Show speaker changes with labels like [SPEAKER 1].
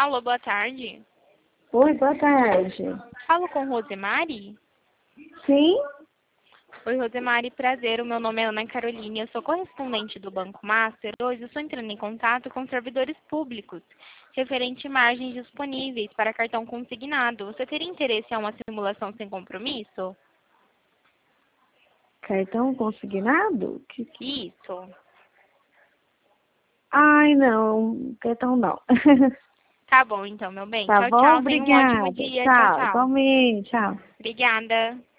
[SPEAKER 1] Alô, boa tarde.
[SPEAKER 2] Oi, boa tarde.
[SPEAKER 1] Falo com Rosemary?
[SPEAKER 2] Sim?
[SPEAKER 1] Oi, Rosemary, prazer. O meu nome é Ana Caroline, eu sou correspondente do Banco Master. Hoje eu estou entrando em contato com servidores públicos, referente a margens disponíveis para cartão consignado. Você teria interesse em uma simulação sem compromisso?
[SPEAKER 2] Cartão consignado?
[SPEAKER 1] Isso.
[SPEAKER 2] Ai, não, cartão não.
[SPEAKER 1] Tá bom, então, meu bem.
[SPEAKER 2] Tá
[SPEAKER 1] Tchau,
[SPEAKER 2] bom?
[SPEAKER 1] tchau. Tenha um ótimo
[SPEAKER 2] Obrigada.
[SPEAKER 1] dia. Tchau,
[SPEAKER 2] Tchau,
[SPEAKER 1] tchau.
[SPEAKER 2] igualmente, tchau.
[SPEAKER 1] Obrigada.